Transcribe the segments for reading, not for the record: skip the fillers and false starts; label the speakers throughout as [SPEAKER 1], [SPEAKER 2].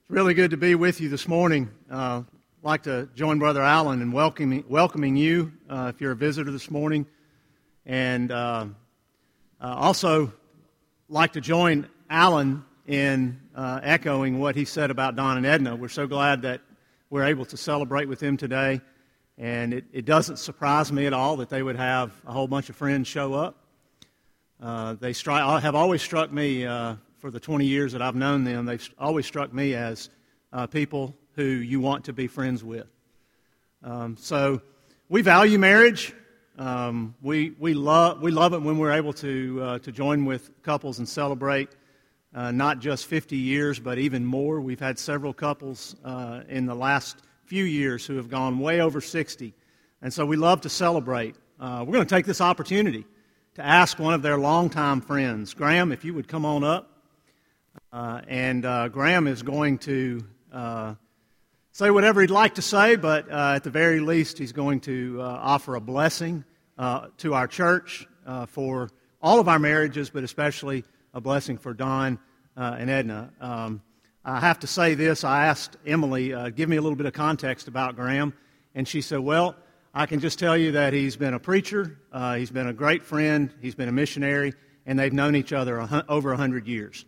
[SPEAKER 1] It's really good to be with you this morning. I'd like to join Brother Allen in welcoming you if you're a visitor this morning. And also like to join Allen in echoing what he said about Don and Edna. We're so glad that we're able to celebrate with them today. And it doesn't surprise me at all that they would have a whole bunch of friends show up. They have always struck me, for the 20 years that I've known them, they've always struck me as people who you want to be friends with. So we value marriage. We love it when we're able to join with couples and celebrate not just 50 years, but even more. We've had several couples in the last few years who have gone way over 60, and so we love to celebrate. We're going to take this opportunity to ask one of their longtime friends, Graham, if you would come on up. And Graham is going to say whatever he'd like to say, but at the very least, he's going to offer a blessing to our church for all of our marriages, but especially a blessing for Don and Edna. I have to say this. I asked Emily, give me a little bit of context about Graham, and she said, well, I can just tell you that he's been a preacher, he's been a great friend, he's been a missionary, and they've known each other over 100 years.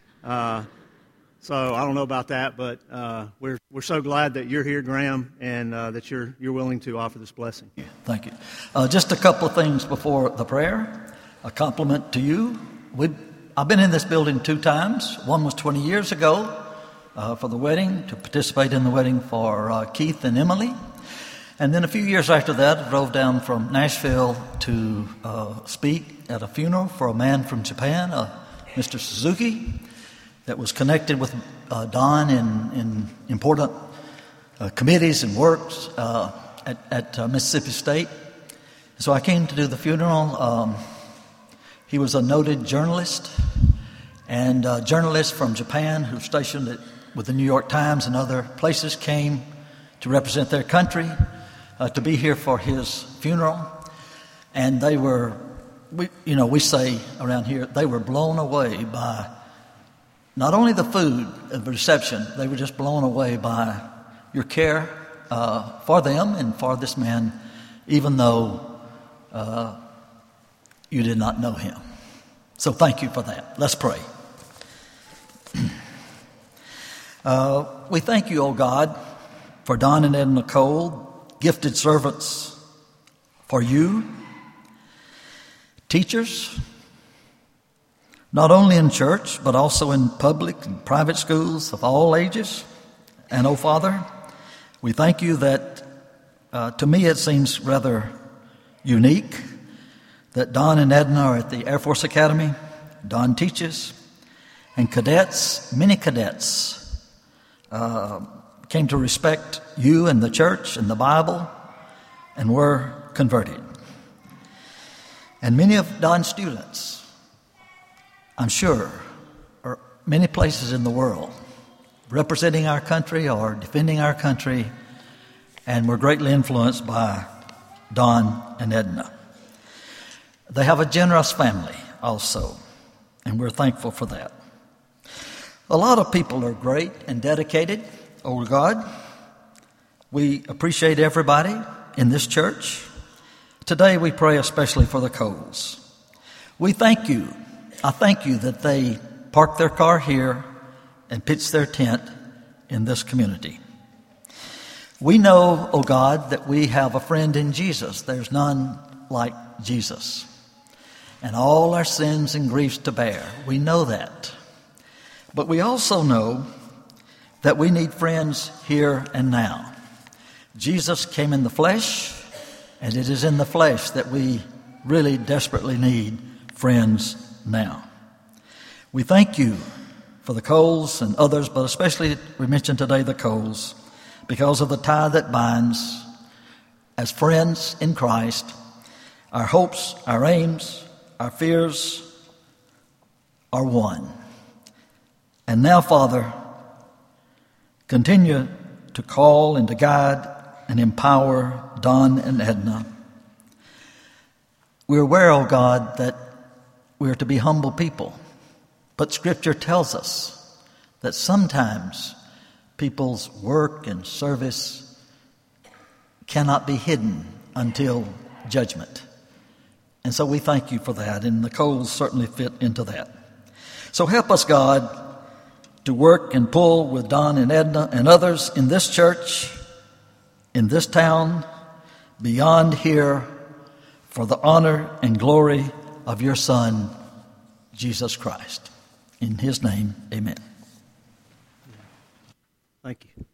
[SPEAKER 1] So I don't know about that, but we're so glad that you're here, Graham, and that you're willing to offer this blessing.
[SPEAKER 2] Thank you. Just a couple of things before the prayer. A compliment to you. I've been in this building 2 times. One was 20 years ago for the wedding, to participate in the wedding for Keith and Emily. And then a few years after that, I drove down from Nashville to speak at a funeral for a man from Japan, Mr. Suzuki, that was connected with Don in important committees and works at Mississippi State. So I came to do the funeral. He was a noted journalist, and journalists from Japan who were stationed with the New York Times and other places came to represent their country, to be here for his funeral. And they were, we say around here, they were blown away by not only the food and the reception, they were just blown away by your care for them and for this man, even though you did not know him. So thank you for that. Let's pray. We thank you, O God, for Don and Edna Cole, gifted servants for you, teachers, not only in church, but also in public and private schools of all ages. And, oh, Father, we thank you that, to me it seems rather unique that Don and Edna are at the Air Force Academy. Don teaches, and many cadets, came to respect you and the church and the Bible and were converted. And many of Don's students, I'm sure, are many places in the world representing our country or defending our country, and were greatly influenced by Don and Edna. They have a generous family also, and we're thankful for that. A lot of people are great and dedicated, oh God. We appreciate everybody in this church. Today we pray especially for the Coles. We thank you. I thank you that they parked their car here and pitched their tent in this community. We know, oh God, that we have a friend in Jesus. There's none like Jesus. And all our sins and griefs to bear. We know that. But we also know that we need friends here and now. Jesus came in the flesh, and it is in the flesh that we really desperately need friends now. We thank you for the Coles and others, but especially we mention today the Coles, because of the tie that binds as friends in Christ. Our hopes, our aims, our fears are one. And now, Father, continue to call and to guide and empower Don and Edna. We're aware, oh God, that we're to be humble people. But Scripture tells us that sometimes people's work and service cannot be hidden until judgment. And so we thank you for that, and the Coles certainly fit into that. So help us, God, to work and pull with Don and Edna and others in this church, in this town, beyond here, for the honor and glory of your Son, Jesus Christ. In his name, amen.
[SPEAKER 1] Thank you.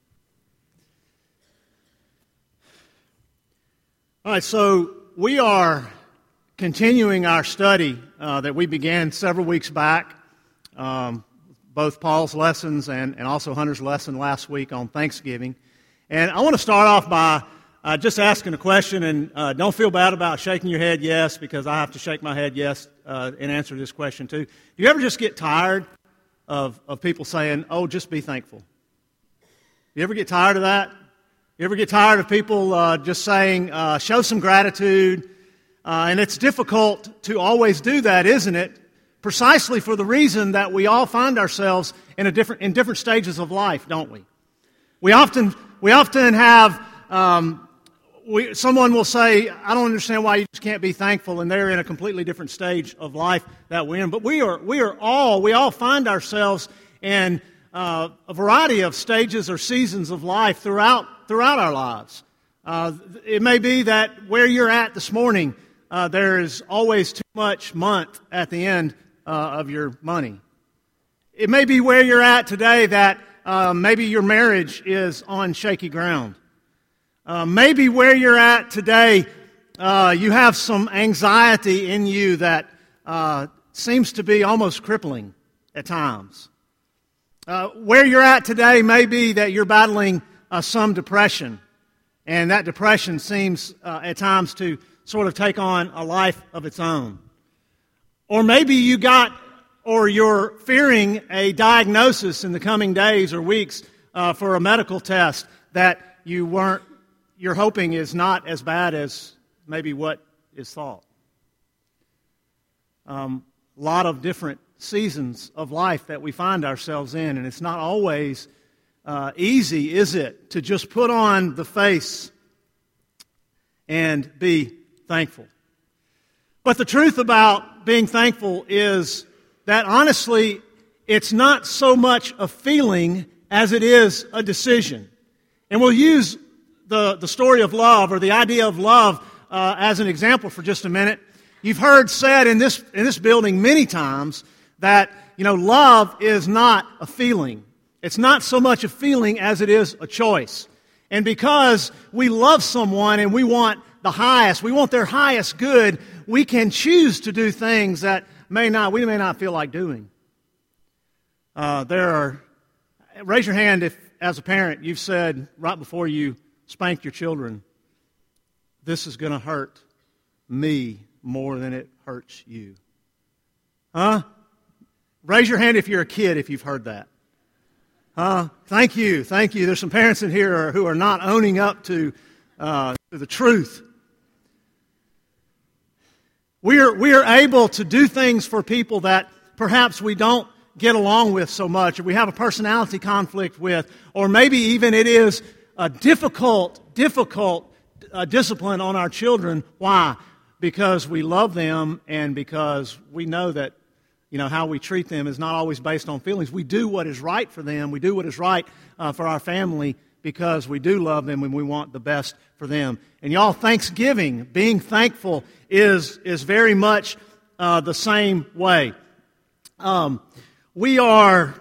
[SPEAKER 1] All right, so we are continuing our study that we began several weeks back, both Paul's lessons and also Hunter's lesson last week on Thanksgiving. And I want to start off by just asking a question, and don't feel bad about shaking your head yes, because I have to shake my head yes in answer to this question too. Do you ever just get tired of people saying, oh, just be thankful? You ever get tired of that? You ever get tired of people just saying, show some gratitude? And it's difficult to always do that, isn't it? Precisely for the reason that we all find ourselves in different stages of life, don't we? We often have someone will say, I don't understand why you just can't be thankful, and they're in a completely different stage of life that we're in. But we all find ourselves in a variety of stages or seasons of life throughout our lives. It may be that where you're at this morning, there is always too much month at the end of your money. It may be where you're at today that maybe your marriage is on shaky ground. Maybe where you're at today, you have some anxiety in you that seems to be almost crippling at times. Where you're at today may be that you're battling some depression, and that depression seems at times to sort of take on a life of its own. Or maybe you're fearing a diagnosis in the coming days or weeks for a medical test that you're hoping is not as bad as maybe what is thought. A lot of different seasons of life that we find ourselves in, and it's not always easy, is it, to just put on the face and be thankful. But the truth about being thankful is that honestly, it's not so much a feeling as it is a decision. And we'll use the story of love, or the idea of love, as an example for just a minute. You've heard said in this building many times that, love is not a feeling. It's not so much a feeling as it is a choice. And because we love someone and we want the highest, we want their highest good, we can choose to do things that we may not feel like doing. Raise your hand if, as a parent, you've said right before you spanked your children, this is going to hurt me more than it hurts you. Huh? Raise your hand if you're a kid if you've heard that. Thank you. There's some parents in here who are not owning up to the truth. We are able to do things for people that perhaps we don't get along with so much, or we have a personality conflict with, or maybe even it is a difficult discipline on our children. Why? Because we love them, and because we know that how we treat them is not always based on feelings. We do what is right for them. We do what is right for our family because we do love them and we want the best for them. And y'all, Thanksgiving, being thankful, is very much the same way. We are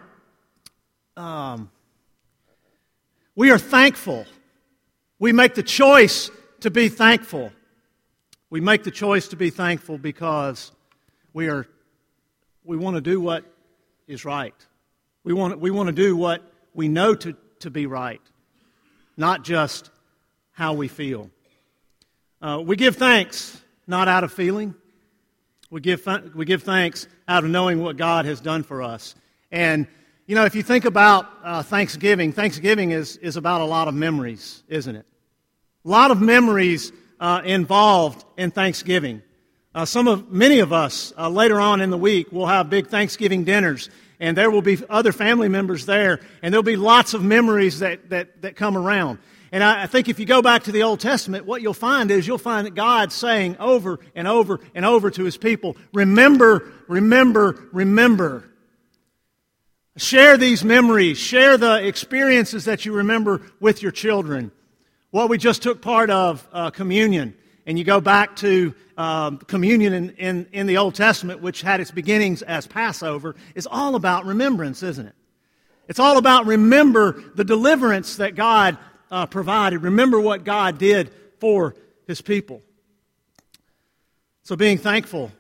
[SPEAKER 1] thankful. We make the choice to be thankful. We make the choice to be thankful because we want to do what is right. We want to do what we know to be right, not just how we feel. We give thanks not out of feeling. We give thanks out of knowing what God has done for us. And if you think about Thanksgiving is about a lot of memories, isn't it? A lot of memories involved in Thanksgiving. Many of us later on in the week will have big Thanksgiving dinners, and there will be other family members there, and there'll be lots of memories that come around. And I think if you go back to the Old Testament, what you'll find that God saying over and over and over to His people, remember, remember, remember. Share these memories. Share the experiences that you remember with your children. What we just took part of, communion, and you go back to communion in the Old Testament, which had its beginnings as Passover, is all about remembrance, isn't it? It's all about remember the deliverance that God provided. Remember what God did for His people. So being thankful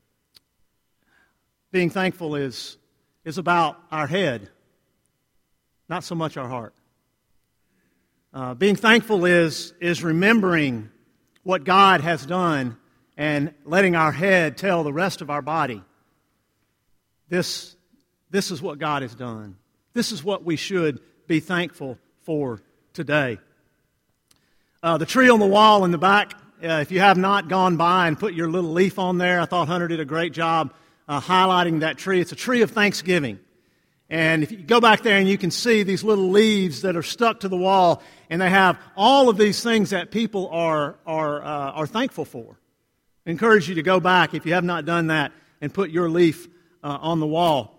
[SPEAKER 1] is about our head, not so much our heart. Being thankful is remembering what God has done and letting our head tell the rest of our body, this is what God has done. This is what we should be thankful for today. The tree on the wall in the back, if you have not gone by and put your little leaf on there, I thought Hunter did a great job highlighting that tree. It's a tree of Thanksgiving. And if you go back there and you can see these little leaves that are stuck to the wall, and they have all of these things that people are thankful for. I encourage you to go back, if you have not done that, and put your leaf on the wall.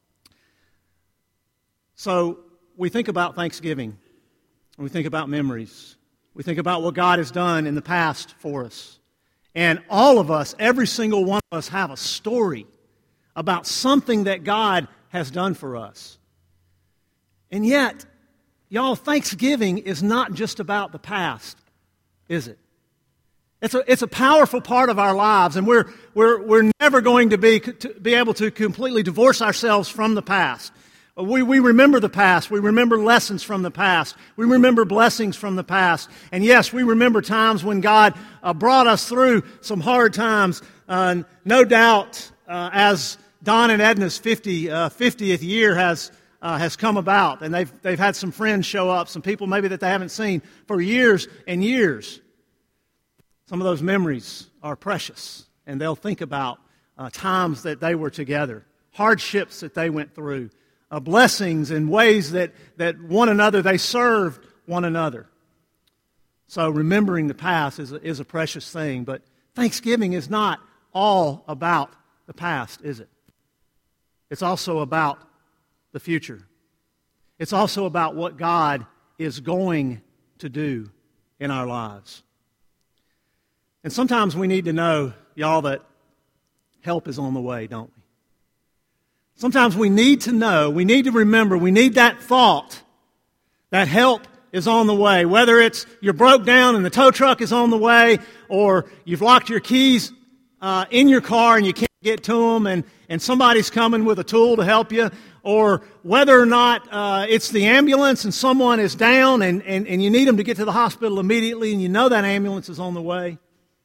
[SPEAKER 1] So we think about Thanksgiving. We think about memories. We think about what God has done in the past for us. And all of us, every single one of us, have a story about something that God has done for us. And yet, y'all, Thanksgiving is not just about the past, is it? It's a powerful part of our lives, and we're never going to be able to completely divorce ourselves from the past. We remember the past. We remember lessons from the past. We remember blessings from the past. And yes, we remember times when God brought us through some hard times. No doubt, as Don and Edna's 50th year has come about, and they've had some friends show up, some people maybe that they haven't seen for years and years. Some of those memories are precious, and they'll think about times that they were together, hardships that they went through, blessings and ways that one another, they served one another. So remembering the past is a precious thing, but Thanksgiving is not all about the past, is it? It's also about the future. It's also about what God is going to do in our lives. And sometimes we need to know, y'all, that help is on the way, don't we? Sometimes we need to know, we need to remember, we need that thought that help is on the way. Whether it's you're broke down and the tow truck is on the way, or you've locked your keys in your car and you can't get to them, and somebody's coming with a tool to help you, or whether or not it's the ambulance and someone is down and you need them to get to the hospital immediately and you know that ambulance is on the way.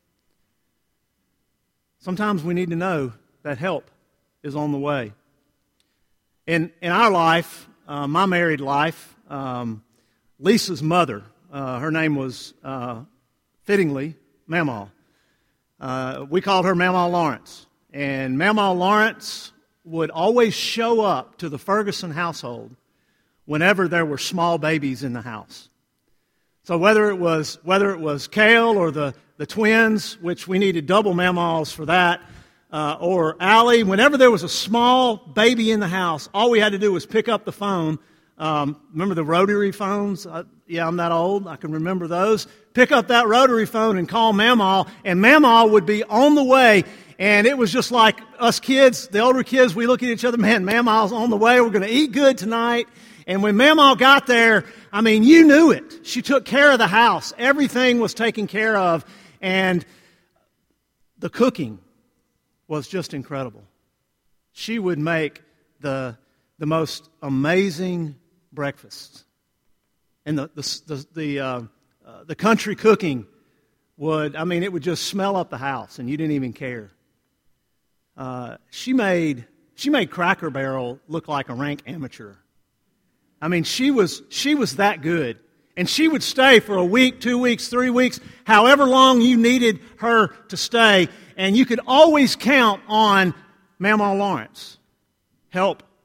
[SPEAKER 1] Sometimes we need to know that help is on the way. In our life, my married life, Lisa's mother, her name was fittingly Mamaw. We called her Mamaw Lawrence. And Mamaw Lawrence would always show up to the Ferguson household whenever there were small babies in the house. So whether it was Cale or the twins, which we needed double Mamaws for that, or Allie, whenever there was a small baby in the house, all we had to do was pick up the phone. Remember the rotary phones? Yeah, I'm that old. I can remember those. Pick up that rotary phone and call Mamaw, and Mamaw would be on the way. And it was just like us kids, the older kids, we look at each other, man, Mamaw's on the way. We're going to eat good tonight. And when Mamaw got there, I mean, you knew it. She took care of the house. Everything was taken care of. And the cooking was just incredible. She would make the most amazing breakfasts. And the country cooking it would just smell up the house, and you didn't even care. She made Cracker Barrel look like a rank amateur. I mean, she was that good. And she would stay for a week, 2 weeks, 3 weeks, however long you needed her to stay. And you could always count on Mamaw Lawrence. Help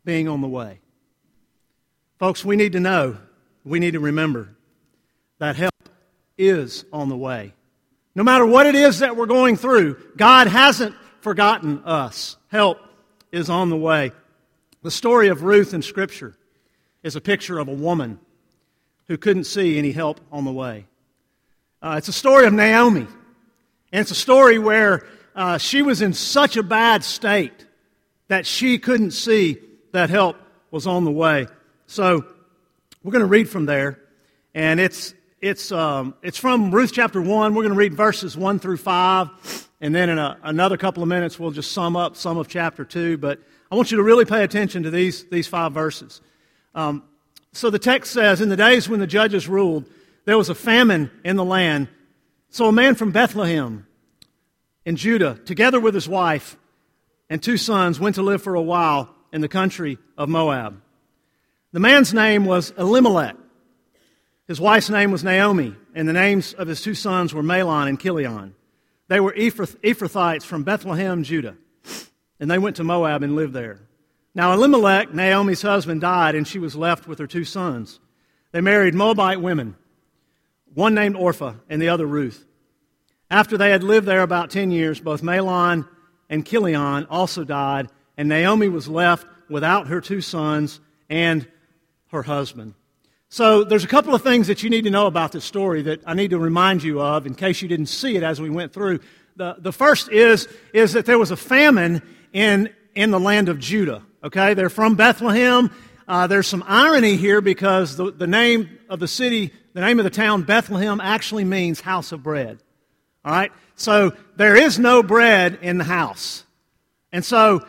[SPEAKER 1] being on the way. Folks, we need to know, we need to remember that help is on the way. No matter what it is that we're going through, God hasn't forgotten us. Help is on the way. The story of Ruth in Scripture is a picture of a woman who couldn't see any help on the way. It's a story of Naomi, and it's a story where she was in such a bad state that she couldn't see that help was on the way. So we're going to read from there, and it's from Ruth chapter 1. We're going to read verses 1 through 5, and then in another couple of minutes we'll just sum up some of chapter 2. But I want you to really pay attention to these 5 verses. So the text says, "In the days when the judges ruled, there was a famine in the land. So a man from Bethlehem in Judah, together with his wife and 2 sons, went to live for a while in the country of Moab. The man's name was Elimelech. His wife's name was Naomi, and the names of his 2 sons were Mahlon and Chilion. They were Ephrathites from Bethlehem, Judah, and they went to Moab and lived there. Now Elimelech, Naomi's husband, died, and she was left with her 2 sons. They married Moabite women, one named Orpah and the other Ruth. After they had lived there about 10 years, both Mahlon and Chilion also died, and Naomi was left without her 2 sons and her husband." So there's a couple of things that you need to know about this story that I need to remind you of in case you didn't see it as we went through. The first is that there was a famine in the land of Judah. Okay, they're from Bethlehem. There's some irony here because the name of the city, the name of the town, Bethlehem, actually means house of bread. All right, so there is no bread in the house. And so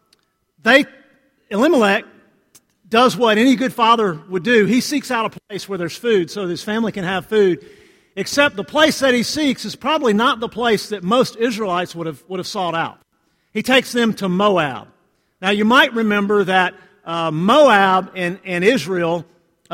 [SPEAKER 1] Elimelech does what any good father would do. He seeks out a place where there's food so his family can have food. Except the place that he seeks is probably not the place that most Israelites would have sought out. He takes them to Moab. Now you might remember that Moab and Israel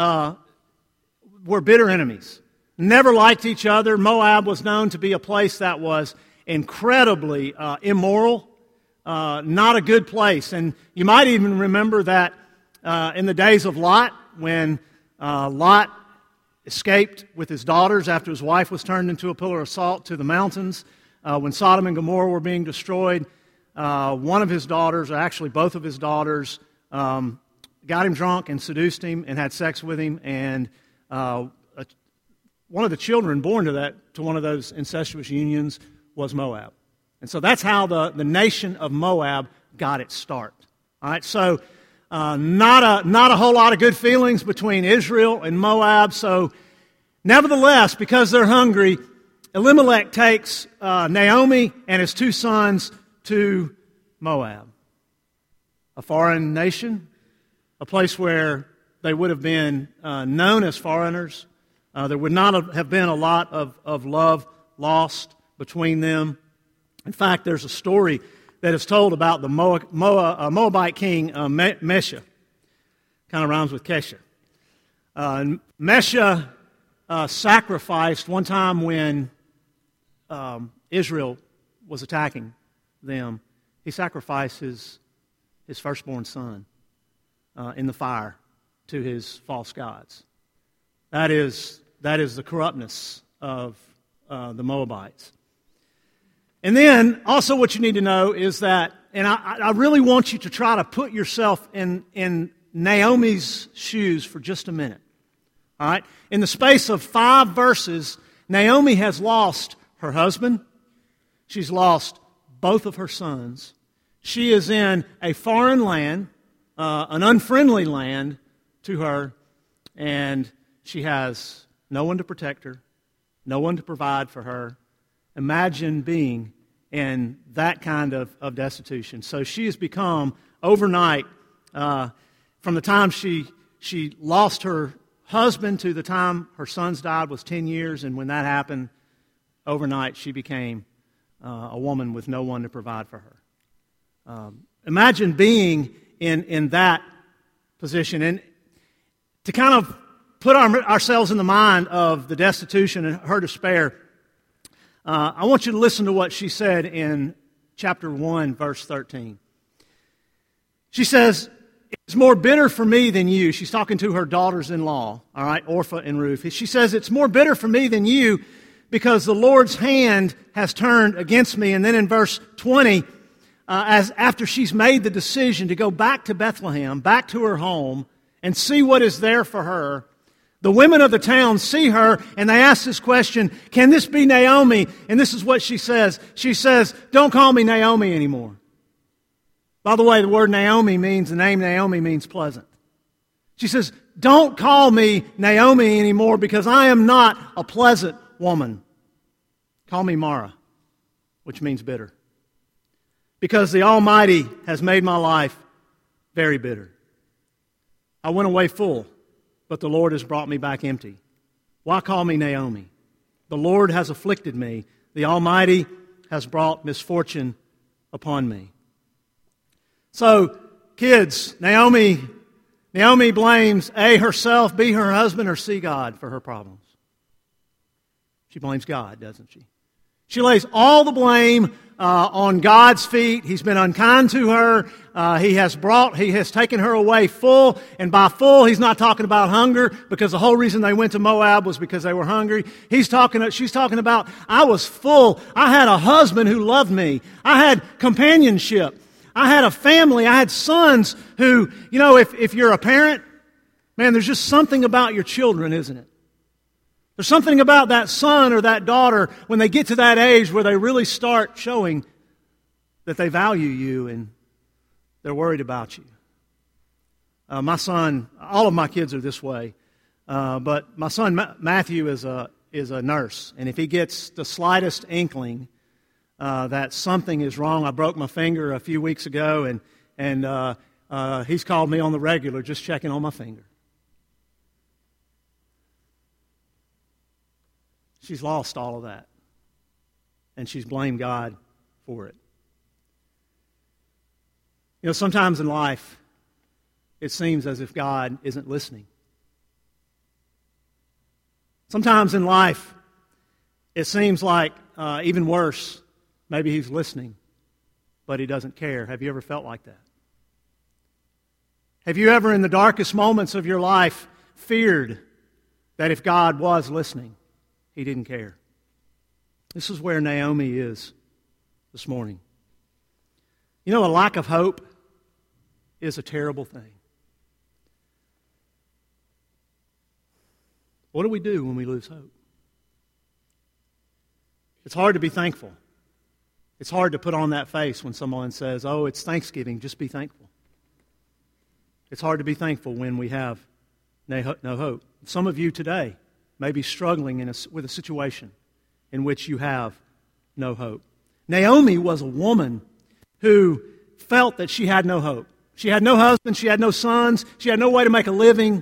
[SPEAKER 1] were bitter enemies. Never liked each other. Moab was known to be a place that was incredibly immoral, not a good place. And you might even remember that in the days of Lot, when Lot escaped with his daughters after his wife was turned into a pillar of salt to the mountains, when Sodom and Gomorrah were being destroyed, one of his daughters, or actually both of his daughters, got him drunk and seduced him and had sex with him, and one of the children born to one of those incestuous unions was Moab. And so that's how the nation of Moab got its start. All right, so not a whole lot of good feelings between Israel and Moab. So nevertheless, because they're hungry, Elimelech takes Naomi and his 2 sons to Moab, a foreign nation, a place where they would have been known as foreigners. There would not have been a lot of love lost between them. In fact, there's a story that is told about the Moabite king Mesha. Kind of rhymes with Kesha. Mesha sacrificed one time when Israel was attacking them. He sacrificed his firstborn son in the fire to his false gods. That is the corruptness of the Moabites. And then, also what you need to know is that, and I really want you to try to put yourself in Naomi's shoes for just a minute. All right? In the space of 5 verses, Naomi has lost her husband. She's lost both of her sons. She is in a foreign land, an unfriendly land to her, and she has no one to protect her, no one to provide for her. Imagine being in that kind of destitution. So she has become, overnight, from the time she lost her husband to the time her sons died was 10 years, and when that happened, overnight she became a woman with no one to provide for her. Imagine being in that position. And to kind of put ourselves in the mind of the destitution and her despair, I want you to listen to what she said in chapter 1, verse 13. She says, it's more bitter for me than you. She's talking to her daughters-in-law, all right, Orpah and Ruth. She says, it's more bitter for me than you because the Lord's hand has turned against me. And then in verse 20, after she's made the decision to go back to Bethlehem, back to her home, and see what is there for her, the women of the town see her and they ask this question, can this be Naomi? And this is what she says. She says, don't call me Naomi anymore. By the way, the word Naomi the name Naomi means pleasant. She says, don't call me Naomi anymore because I am not a pleasant woman. Call me Mara, which means bitter. Because the Almighty has made my life very bitter. I went away full, but the Lord has brought me back empty. Why call me Naomi? The Lord has afflicted me. The Almighty has brought misfortune upon me. So, kids, Naomi blames A, herself, B, her husband, or C, God for her problems. She blames God, doesn't she? She lays all the blame on God's feet. He's been unkind to her. He has taken her away full. And by full, he's not talking about hunger, because the whole reason they went to Moab was because they were hungry. She's talking about, I was full. I had a husband who loved me. I had companionship. I had a family. I had sons who, if you're a parent, man, there's just something about your children, isn't it? There's something about that son or that daughter when they get to that age where they really start showing that they value you and they're worried about you. My son, all of my kids are this way, but my son Matthew is a nurse, and if he gets the slightest inkling that something is wrong, I broke my finger a few weeks ago, and he's called me on the regular just checking on my finger. She's lost all of that, and she's blamed God for it. Sometimes in life, it seems as if God isn't listening. Sometimes in life, it seems like, even worse, maybe He's listening, but He doesn't care. Have you ever felt like that? Have you ever, in the darkest moments of your life, feared that if God was listening, He didn't care? This is where Naomi is this morning. A lack of hope is a terrible thing. What do we do when we lose hope? It's hard to be thankful. It's hard to put on that face when someone says, oh, it's Thanksgiving, just be thankful. It's hard to be thankful when we have no hope. Some of you today may be struggling with a situation in which you have no hope. Naomi was a woman who felt that she had no hope. She had no husband, she had no sons, she had no way to make a living.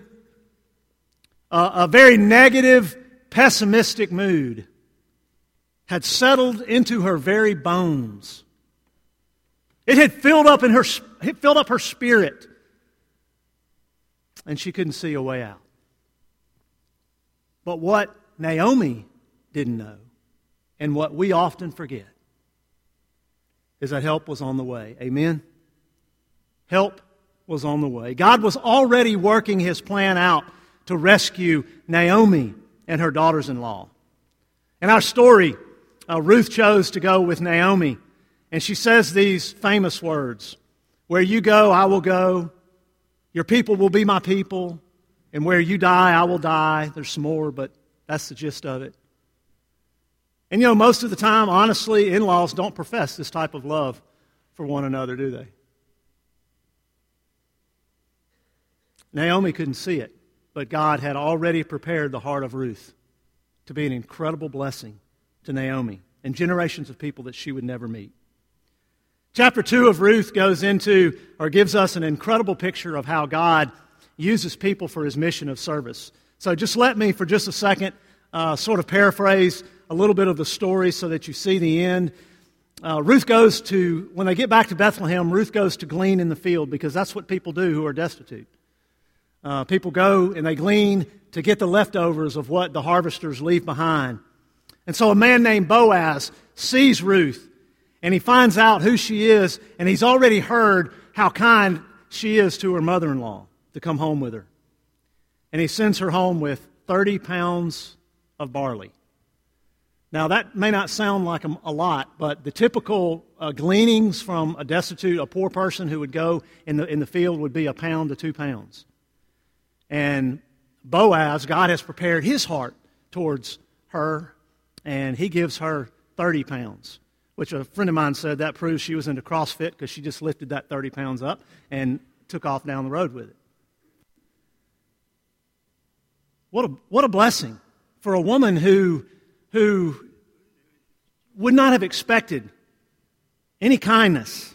[SPEAKER 1] A very negative, pessimistic mood had settled into her very bones. It had filled up her spirit, and she couldn't see a way out. But what Naomi didn't know, and what we often forget, is that help was on the way. Amen? Help was on the way. God was already working His plan out to rescue Naomi and her daughters-in-law. In our story, Ruth chose to go with Naomi, and she says these famous words, where you go, I will go, your people will be my people, and where you die, I will die. There's some more, but that's the gist of it. And most of the time, honestly, in-laws don't profess this type of love for one another, do they? Naomi couldn't see it, but God had already prepared the heart of Ruth to be an incredible blessing to Naomi and generations of people that she would never meet. Chapter 2 of Ruth gives us an incredible picture of how God uses people for His mission of service. So just let me, for just a second, sort of paraphrase a little bit of the story so that you see the end. When they get back to Bethlehem, Ruth goes to glean in the field, because that's what people do who are destitute. People go and they glean to get the leftovers of what the harvesters leave behind. And so a man named Boaz sees Ruth, and he finds out who she is, and he's already heard how kind she is to her mother-in-law to come home with her. And he sends her home with 30 pounds of barley. Now, that may not sound like a lot, but the typical gleanings from a poor person who would go in the field would be 1 pound to 2 pounds. And Boaz, God has prepared his heart towards her, and he gives her 30 pounds, which a friend of mine said that proves she was into CrossFit because she just lifted that 30 pounds up and took off down the road with it. What a blessing for a woman who would not have expected any kindness.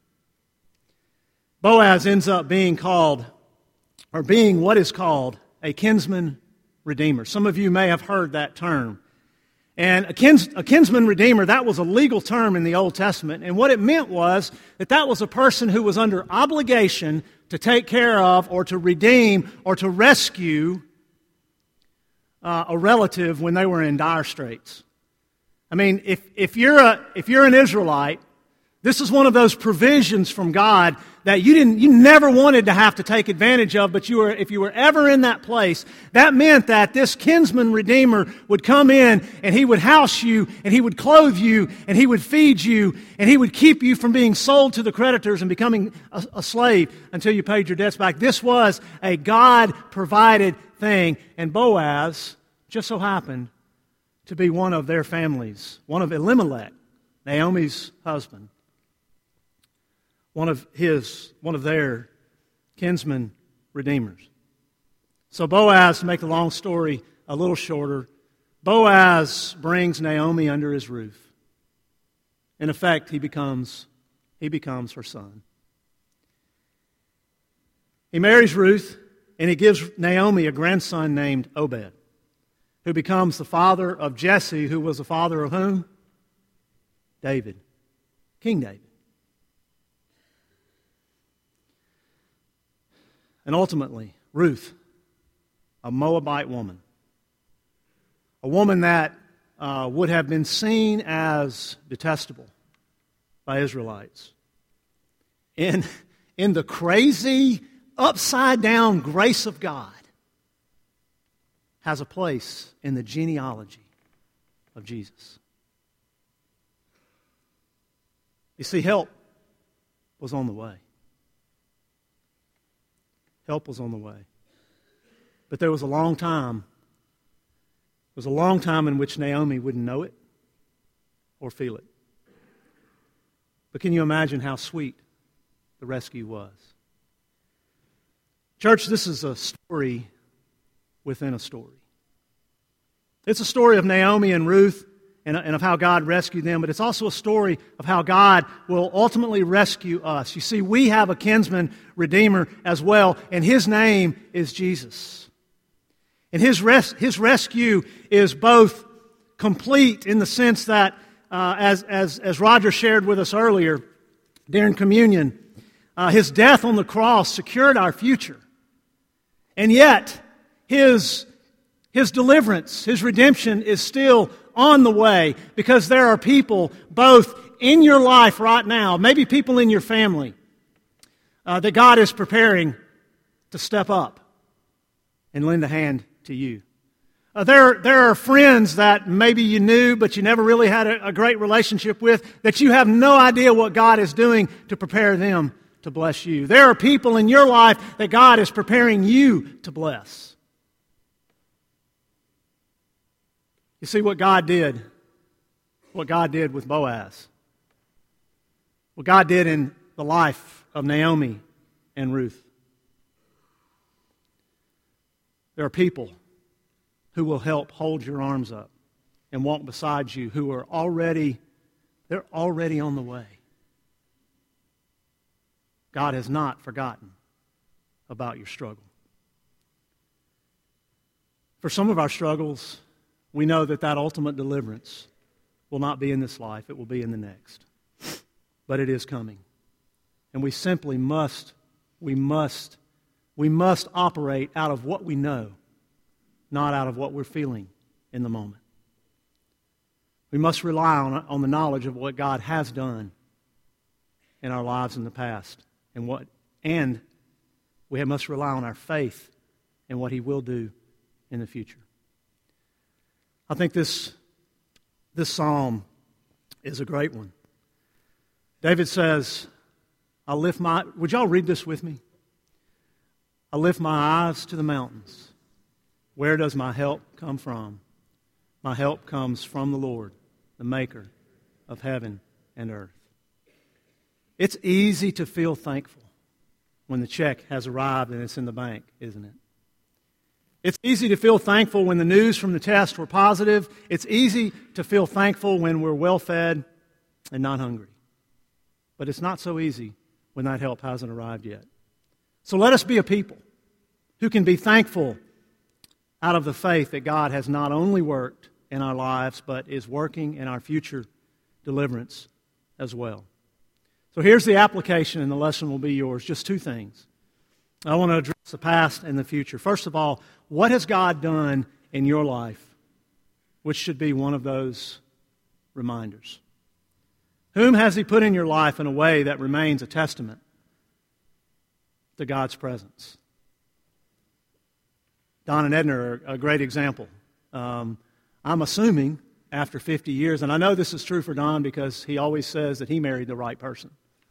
[SPEAKER 1] Boaz ends up being what is called a kinsman redeemer. Some of you may have heard that term. And a kinsman redeemer, that was a legal term in the Old Testament. And what it meant was that was a person who was under obligation to take care of or to redeem or to rescue a relative when they were in dire straits. I mean, if you're an Israelite, this is one of those provisions from God that you never wanted to have to take advantage of, but if you were ever in that place, that meant that this kinsman redeemer would come in and he would house you and he would clothe you and he would feed you and he would keep you from being sold to the creditors and becoming a slave until you paid your debts back. This was a God-provided thing, and Boaz just so happened to be one of their families, one of Elimelech, Naomi's husband. One of their kinsman redeemers. So Boaz, to make the long story a little shorter, Boaz brings Naomi under his roof. In effect, he becomes her son. He marries Ruth, and he gives Naomi a grandson named Obed, who becomes the father of Jesse, who was the father of whom? David, King David. And ultimately, Ruth, a Moabite woman, a woman that would have been seen as detestable by Israelites. In the crazy, upside-down grace of God, has a place in the genealogy of Jesus. You see, help was on the way. Help was on the way. But there was a long time. There was a long time in which Naomi wouldn't know it or feel it. But can you imagine how sweet the rescue was? Church, this is a story within a story. It's a story of Naomi and Ruth and of how God rescued them, but it's also a story of how God will ultimately rescue us. You see, we have a kinsman redeemer as well, and his name is Jesus. And his rescue is both complete in the sense that, as Roger shared with us earlier during communion, his death on the cross secured our future. And yet, his deliverance, his redemption is still on the way, because there are people both in your life right now, maybe people in your family, that God is preparing to step up and lend a hand to you. There are friends that maybe you knew, but you never really had a great relationship with, that you have no idea what God is doing to prepare them to bless you. There are people in your life that God is preparing you to bless. You see what God did with Boaz, what God did in the life of Naomi and Ruth. There are people who will help hold your arms up and walk beside you who are already on the way. God has not forgotten about your struggle. For some of our struggles, we know that ultimate deliverance will not be in this life, it will be in the next. But it is coming. And we simply must operate out of what we know, not out of what we're feeling in the moment. We must rely on the knowledge of what God has done in our lives in the past and what And we must rely on our faith in what He will do in the future. I think this psalm is a great one. David says, would y'all read this with me? I lift my eyes to the mountains. Where does my help come from? My help comes from the Lord, the maker of heaven and earth. It's easy to feel thankful when the check has arrived and it's in the bank, isn't it? It's easy to feel thankful when the news from the test were positive. It's easy to feel thankful when we're well-fed and not hungry. But it's not so easy when that help hasn't arrived yet. So let us be a people who can be thankful out of the faith that God has not only worked in our lives, but is working in our future deliverance as well. So here's the application, and the lesson will be yours. Just two things. I want to address the past and the future. First of all, what has God done in your life, which should be one of those reminders? Whom has He put in your life in a way that remains a testament to God's presence? Don and Edna are a great example. I'm assuming after 50 years, and I know this is true for Don because he always says that he married the right person.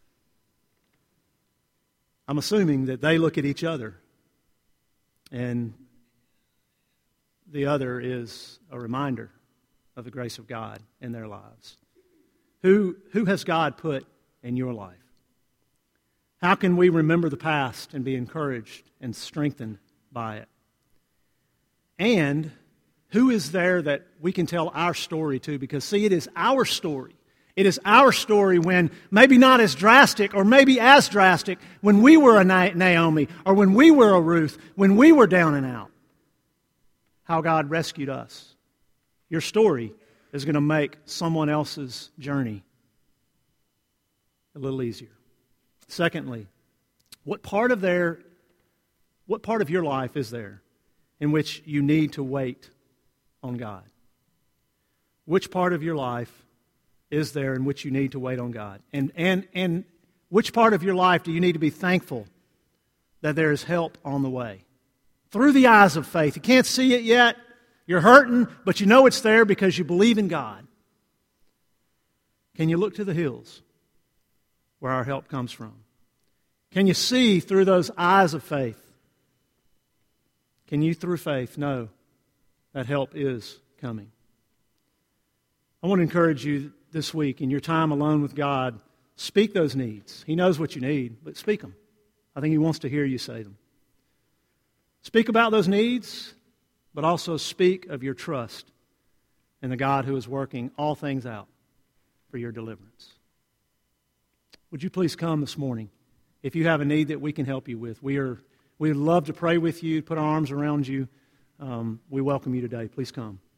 [SPEAKER 1] I'm assuming that they look at each other and the other is a reminder of the grace of God in their lives. Who has God put in your life? How can we remember the past and be encouraged and strengthened by it? And who is there that we can tell our story to? Because, see, it is our story. It is our story when, maybe not as drastic or maybe as drastic, when we were a Naomi or when we were a Ruth, when we were down and out, how God rescued us. Your story is going to make someone else's journey a little easier. Secondly, what part of your life is there in which you need to wait on God? Which part of your life is there in which you need to wait on God? And which part of your life do you need to be thankful that there is help on the way? Through the eyes of faith. You can't see it yet. You're hurting, but you know it's there because you believe in God. Can you look to the hills where our help comes from? Can you see through those eyes of faith? Can you, through faith, know that help is coming? I want to encourage you this week, in your time alone with God, speak those needs. He knows what you need, but speak them. I think He wants to hear you say them. Speak about those needs, but also speak of your trust in the God who is working all things out for your deliverance. Would you please come this morning if you have a need that we can help you with? We'd love to pray with you, put our arms around you. We welcome you today. Please come.